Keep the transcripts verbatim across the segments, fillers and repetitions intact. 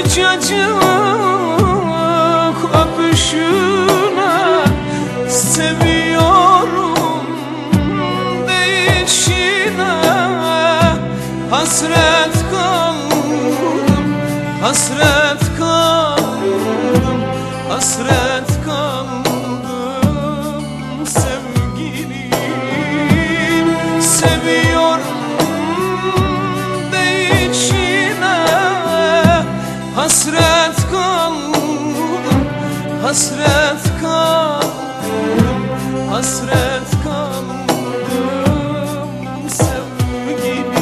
sıcacık öpüşüne seviyorum değişine. Hasret kaldım, hasret kaldım, hasret kaldım sevgilim. Seviyorum değişine, hasret kaldım, hasret kaldım, hasret kaldım sevgilim.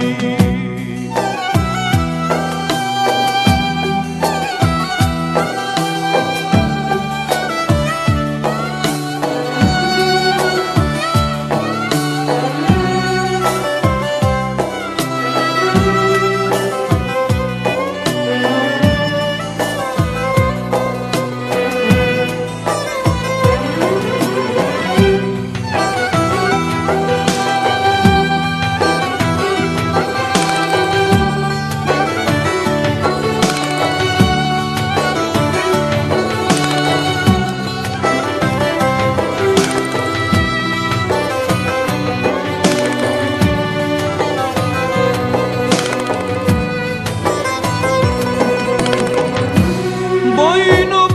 Boynu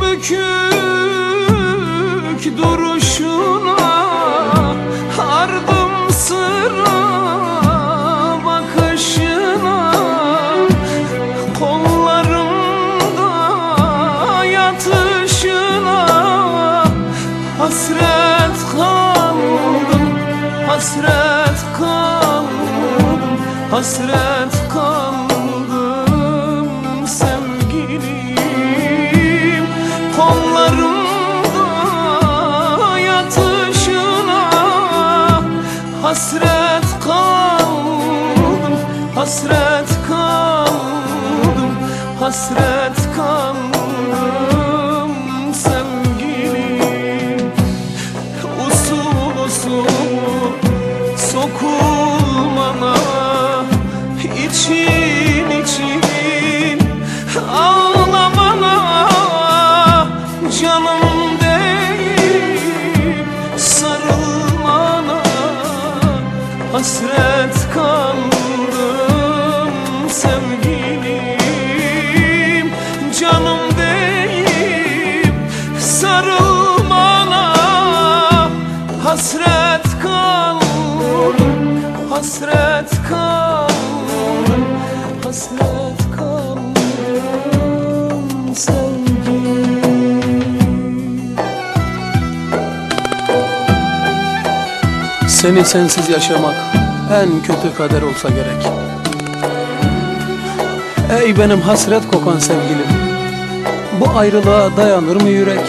bükük duruşuna, ardım sıra bakışına, kollarımda yatışına. Hasret kaldım, hasret kaldım, hasret kaldım sevgilim. Kollarımda yatışına hasret kaldım, hasret kaldım, hasret kaldım sevgilim. Usul usul sokulmana, için için ağlamana. Canım değil sarılmana, hasret kaldım sevgilim. Canım değil sarılmana, hasret kaldım, hasret kaldım, hasret kaldım sevgilim. Seni sensiz yaşamak en kötü kader olsa gerek. Ey benim hasret kokan sevgilim, bu ayrılığa dayanır mı yürek?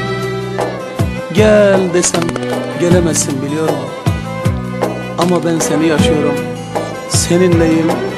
Gel desem gelemezsin biliyorum, ama ben seni yaşıyorum, seninleyim,